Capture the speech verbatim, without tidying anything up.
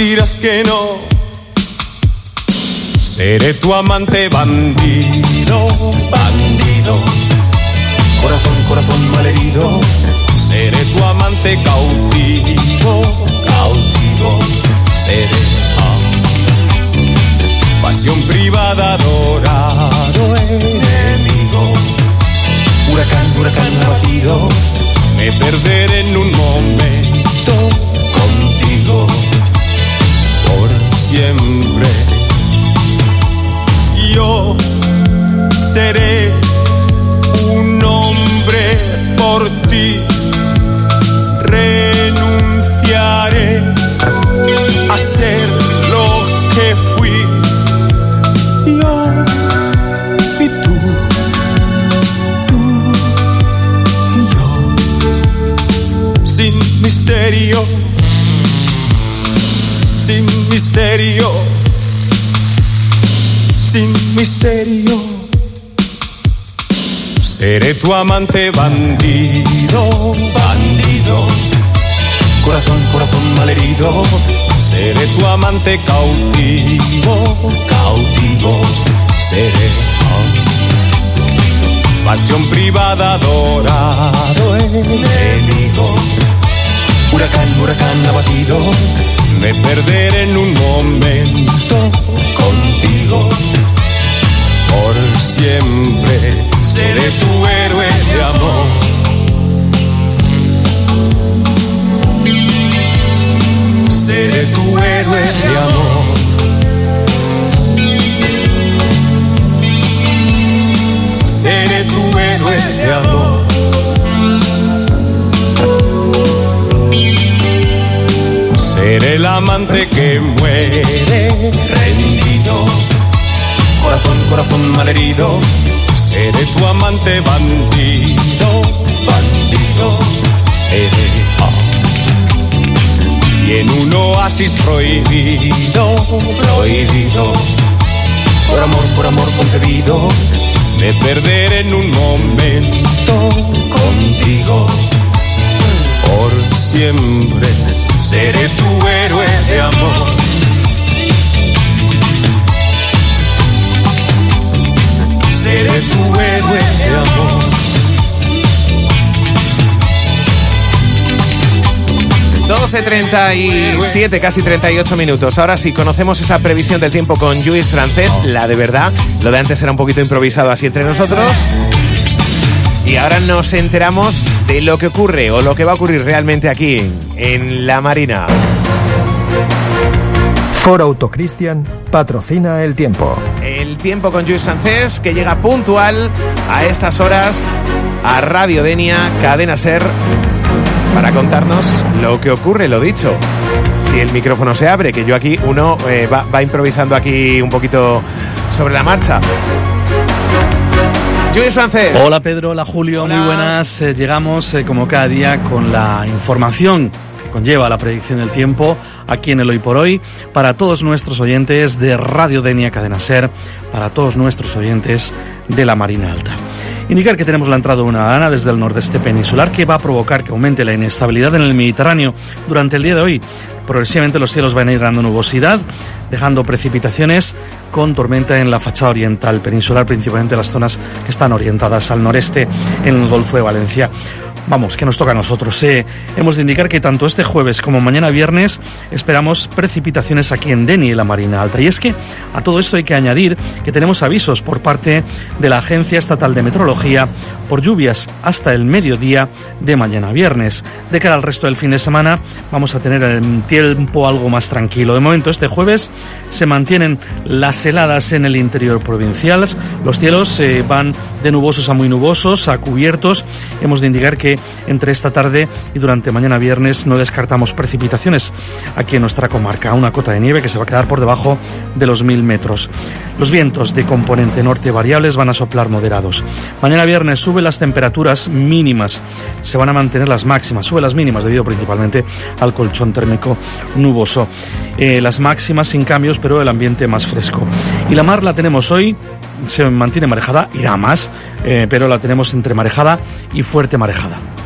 dirás que no. Seré tu amante bandido, bandido. Corazón, corazón malherido. Seré tu amante cautivo, cautivo. Seré ah, pasión privada, adorado enemigo. Huracán, huracán abatido. Me perderé en un momento contigo por siempre. Yo seré un hombre por ti. Renunciaré a ser lo que fui. Yo y tú, tú y yo. Sin misterio, sin misterio, sin misterio. Seré tu amante bandido, bandido. Corazón, corazón malherido. Seré tu amante cautivo, cautivo. Seré oh, pasión privada, adorado enemigo. Huracán, huracán abatido. Me perderé en un momento contigo por siempre. Seré tu héroe de amor. Seré tu héroe de amor. Seré tu héroe de amor. Seré el amante que muere rendido. Corazón, corazón malherido. Seré tu amante bandido, bandido. Seré oh, y en un oasis prohibido, prohibido. Por amor, por amor concebido. Me perderé en un momento contigo por siempre. Seré tu héroe de amor. Seré tu héroe de amor. doce treinta y siete, casi treinta y ocho minutos. Ahora sí, conocemos esa previsión del tiempo con Lluís Francés, la de verdad. Lo de antes era un poquito improvisado así entre nosotros. Y ahora nos enteramos de lo que ocurre o lo que va a ocurrir realmente aquí en La Marina. Ford Autocristian patrocina el tiempo. El tiempo con Lluís Francés, que llega puntual a estas horas a Radio Denia, Cadena Ser, para contarnos lo que ocurre, lo dicho. Si el micrófono se abre, que yo aquí uno eh, va, va improvisando aquí un poquito sobre la marcha. Lluís Francés. Hola Pedro, hola Julio, hola. Muy buenas. Eh, llegamos eh, como cada día con la información que conlleva la predicción del tiempo aquí en el Hoy por Hoy, para todos nuestros oyentes de Radio Denia Cadena Ser, para todos nuestros oyentes de la Marina Alta. Indicar que tenemos la entrada de una dana desde el nordeste peninsular que va a provocar que aumente la inestabilidad en el Mediterráneo durante el día de hoy. Progresivamente los cielos van a ir dando nubosidad, dejando precipitaciones con tormenta en la fachada oriental peninsular, principalmente las zonas que están orientadas al noreste en el Golfo de Valencia. Vamos, que nos toca a nosotros. Eh, hemos de indicar que tanto este jueves como mañana viernes esperamos precipitaciones aquí en Denia y la Marina Alta. Y es que a todo esto hay que añadir que tenemos avisos por parte de la Agencia Estatal de Meteorología por lluvias hasta el mediodía de mañana viernes. De cara al resto del fin de semana vamos a tener el tiempo algo más tranquilo. De momento este jueves se mantienen las heladas en el interior provincial. Los cielos eh, van de nubosos a muy nubosos, a cubiertos. Hemos de indicar que entre esta tarde y durante mañana viernes no descartamos precipitaciones aquí en nuestra comarca. Una cota de nieve que se va a quedar por debajo de los mil metros. Los vientos de componente norte variables van a soplar moderados. Mañana viernes suben las temperaturas mínimas, se van a mantener las máximas, sube las mínimas debido principalmente al colchón térmico nuboso. Eh, las máximas sin cambios, pero el ambiente más fresco. Y la mar la tenemos hoy, se mantiene marejada, irá más, eh, pero la tenemos entre marejada y fuerte marejada.